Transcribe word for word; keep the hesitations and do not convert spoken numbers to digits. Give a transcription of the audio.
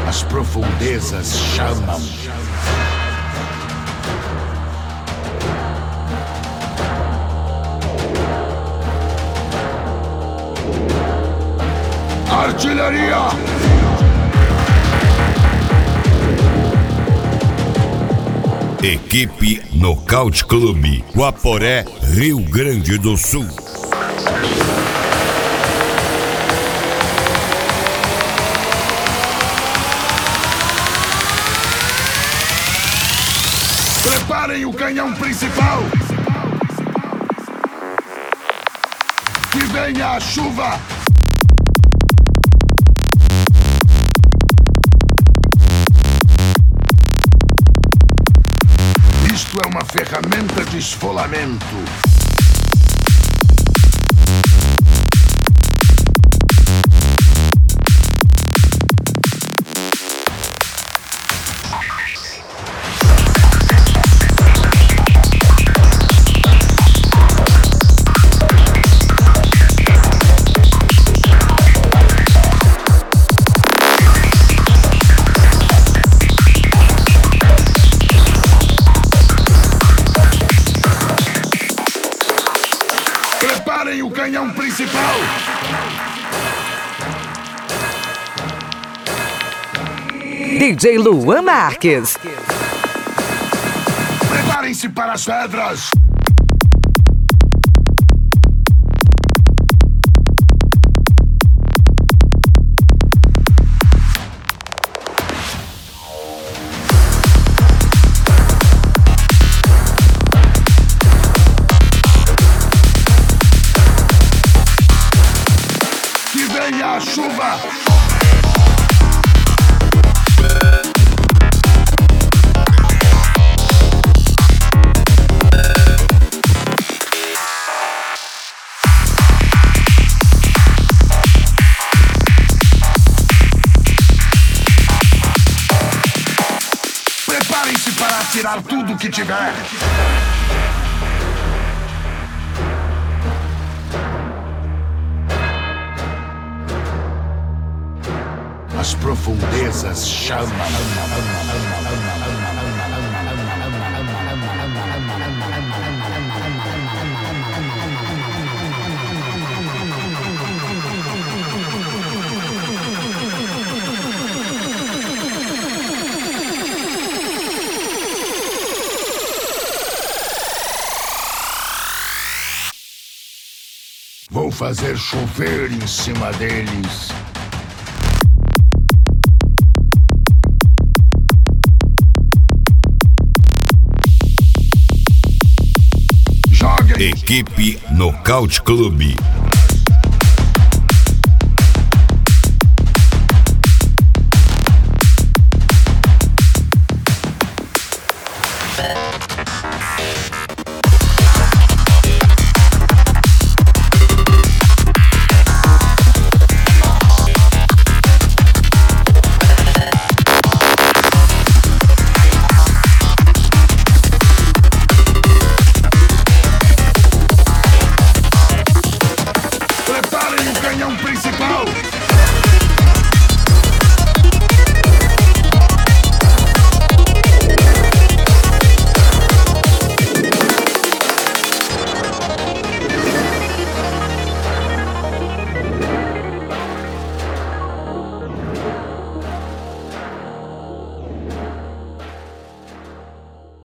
As profundezas chamam. Artilharia! Equipe Nocaute Clube, Guaporé, Rio Grande do Sul. Preparem o canhão principal! Que venha a chuva! Isto é uma ferramenta de esfolamento. Preparem o canhão principal! D J Luan Marques. Preparem-se para as pedras! Que venha a chuva! Preparem-se para atirar tudo que tiver! As profundezas chamam. Vou fazer chover em cima deles. Equipe Nocaute Clube.